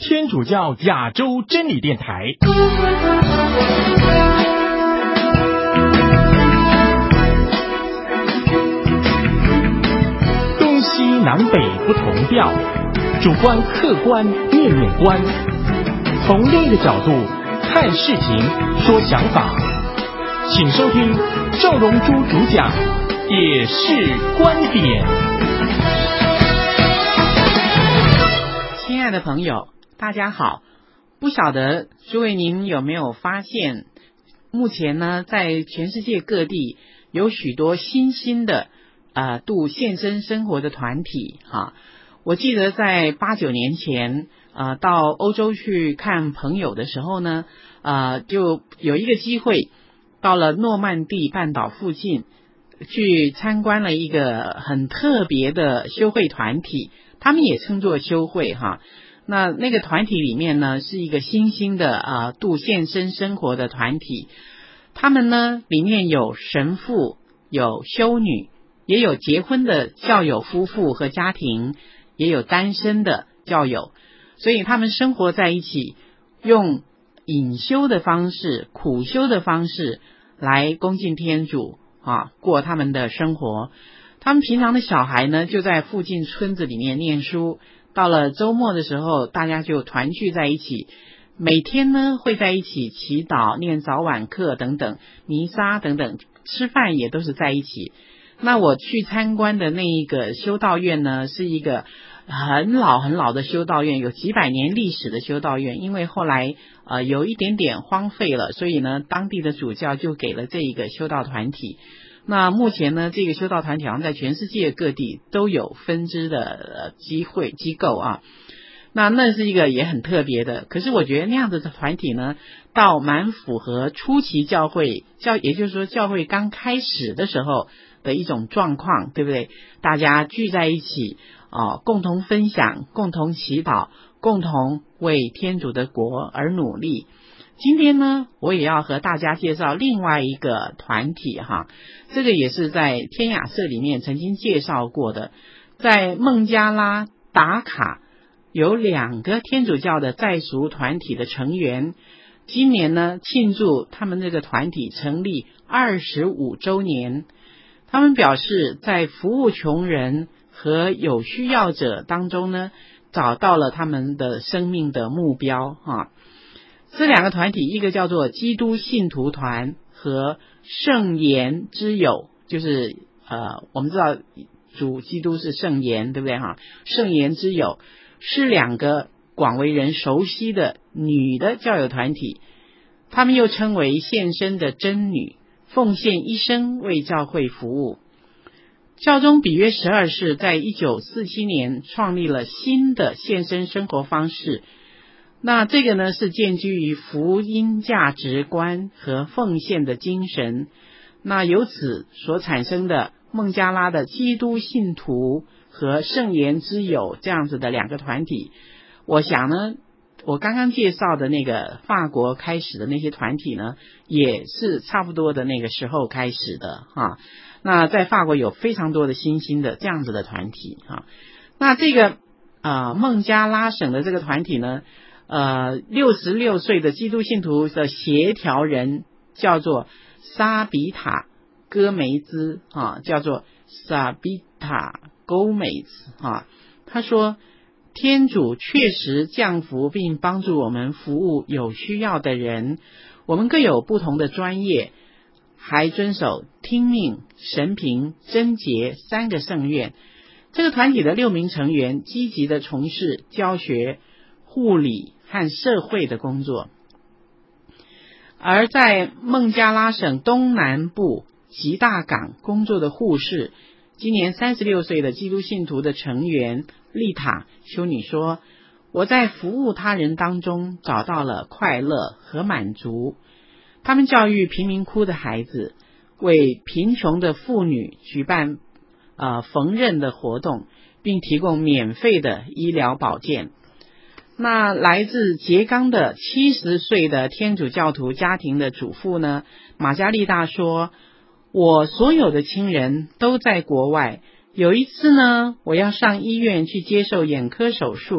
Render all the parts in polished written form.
天主教亚洲真理电台。东西南北不同调，主观客观面面观，从另一个角度看事情说想法，请收听赵荣珠主讲也是观点。 亲爱的朋友，大家好。不晓得诸位您有没有发现，目前呢在全世界各地有许多新兴的度现身生活的团体哈。我记得在8、9年前到欧洲去看朋友的时候呢，就有一个机会到了诺曼底半岛附近去参观了一个很特别的修会团体，他们也称作修会哈。那个团体里面呢是一个新兴的度现身生活的团体，他们呢里面有神父，有修女，也有结婚的教友夫妇和家庭，也有单身的教友，所以他们生活在一起，用隐修的方式、苦修的方式来恭敬天主过他们的生活。他们平常的小孩呢就在附近村子里面念书，到了周末的时候大家就团聚在一起，每天呢会在一起祈祷、念早晚课等等，弥撒等等，吃饭也都是在一起。那我去参观的那一个修道院呢是一个很老很老的修道院，有几百年历史的修道院，因为后来有一点点荒废了，所以呢当地的主教就给了这一个修道团体。那目前呢这个修道团体好像在全世界各地都有分支的机构啊。那是一个也很特别的，可是我觉得那样子的团体呢倒蛮符合初期教会也就是说教会刚开始的时候的一种状况，对不对？大家聚在一起共同分享，共同祈祷，共同为天主的国而努力。今天呢我也要和大家介绍另外一个团体哈，这个也是在天雅社里面曾经介绍过的。在孟加拉达卡有2个天主教的在俗团体的成员，今年呢庆祝他们这个团体成立25周年。他们表示在服务穷人和有需要者当中呢找到了他们的生命的目标哈。这2个团体，一个叫做基督信徒团和圣言之友，就是我们知道主基督是圣言，对不对哈？圣言之友是2个广为人熟悉的女的教友团体，他们又称为献身的真女，奉献一生为教会服务。教宗比约12世在1947年创立了新的献身生活方式，那这个呢是建基于福音价值观和奉献的精神。那由此所产生的孟加拉的基督信徒和圣言之友这样子的2个团体，我想呢我刚刚介绍的那个法国开始的那些团体呢也是差不多的那个时候开始的哈。那在法国有非常多的新兴的这样子的团体哈。那这个孟加拉省的这个团体呢66岁的基督信徒的协调人叫做沙比塔戈梅兹叫做沙比塔戈梅兹他说天主确实降福并帮助我们服务有需要的人，我们各有不同的专业，还遵守听命、神评、贞洁3个圣愿。这个团体的6名成员积极的从事教学、护理和社会的工作。而在孟加拉省东南部吉大港工作的护士，今年36岁的基督信徒的成员丽塔修女说，我在服务他人当中找到了快乐和满足。他们教育贫民窟的孩子，为贫穷的妇女举办缝纫的活动，并提供免费的医疗保健。那来自捷冈的70岁的天主教徒家庭的主妇呢，玛加丽达说，我所有的亲人都在国外，有一次呢我要上医院去接受眼科手术，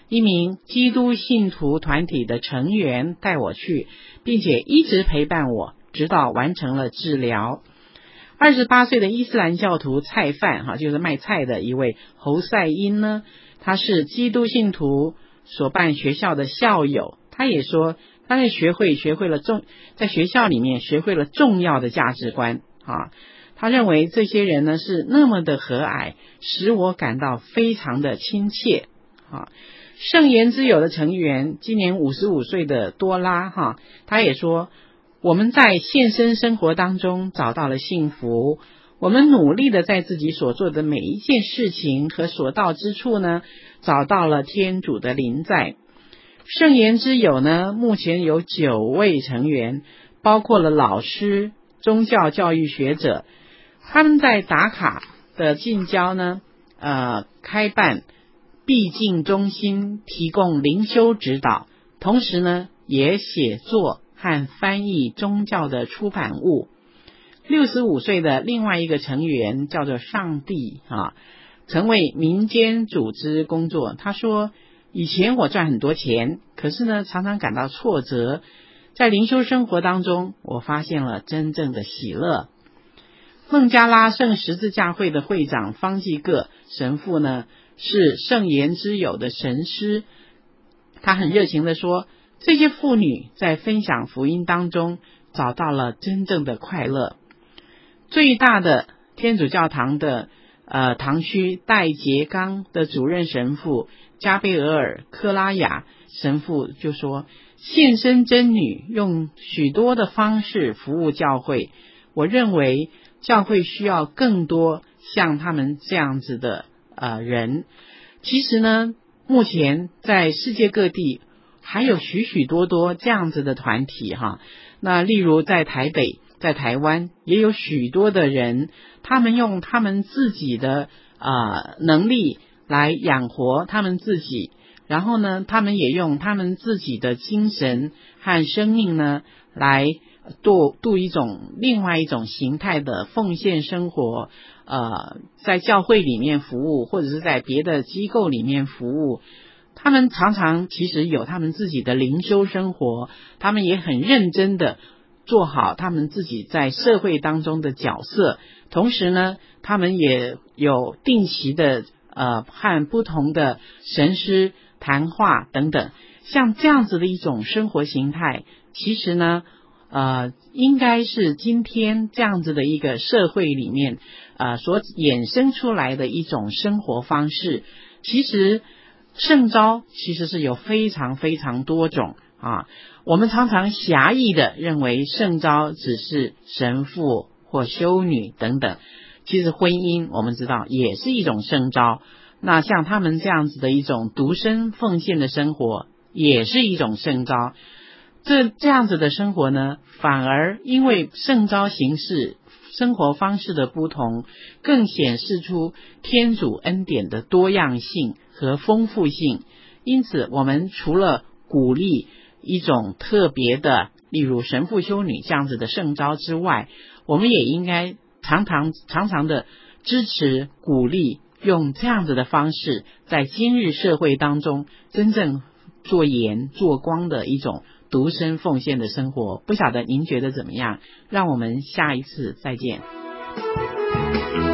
一名基督信徒团体的成员带我去，并且一直陪伴我，直到完成了治疗。28岁的伊斯兰教徒菜贩，就是卖菜的一位侯赛因呢，他是基督信徒所办学校的校友。他也说他在学会了在学校里面学会了重要的价值观啊。他认为这些人呢是那么的和蔼，使我感到非常的亲切啊。圣言之友的成员，今年55岁的多拉他也说，我们在现身生活当中找到了幸福，我们努力的在自己所做的每一件事情和所到之处呢，找到了天主的临在。圣言之友呢，目前有9位成员，包括了老师、宗教教育学者，他们在达卡的近郊呢，开办避静中心，提供灵修指导，同时呢，也写作和翻译宗教的出版物。65岁的另外一个成员叫做上帝曾为民间组织工作。他说，以前我赚很多钱，可是呢，常常感到挫折。在灵修生活当中，我发现了真正的喜乐。孟加拉圣十字架会的会长方济各神父呢，是圣言之友的神师。他很热情地说，这些妇女在分享福音当中找到了真正的快乐。最大的天主教堂的堂区戴杰冈的主任神父加贝尔·克拉雅神父就说，献身真女用许多的方式服务教会，我认为教会需要更多像他们这样子的人。其实呢，目前在世界各地还有许许多多这样子的团体那例如在台北，在台湾也有许多的人，他们用他们自己的能力来养活他们自己，然后呢，他们也用他们自己的精神和生命呢，来度另外一种形态的奉献生活，在教会里面服务，或者是在别的机构里面服务。他们常常其实有他们自己的灵修生活，他们也很认真的做好他们自己在社会当中的角色，同时呢，他们也有定期的和不同的神师谈话等等。像这样子的一种生活形态，其实呢应该是今天这样子的一个社会里面所衍生出来的一种生活方式。其实圣召其实是有非常非常多种我们常常狭义的认为圣召只是神父或修女等等，其实婚姻我们知道也是一种圣召。那像他们这样子的一种独身奉献的生活也是一种圣召。这样子的生活呢，反而因为圣召形式生活方式的不同，更显示出天主恩典的多样性和丰富性。因此我们除了鼓励一种特别的例如神父修女这样子的圣召之外，我们也应该常常的支持鼓励用这样子的方式在今日社会当中真正做盐做光的一种独身奉献的生活。不晓得您觉得怎么样？让我们下一次再见。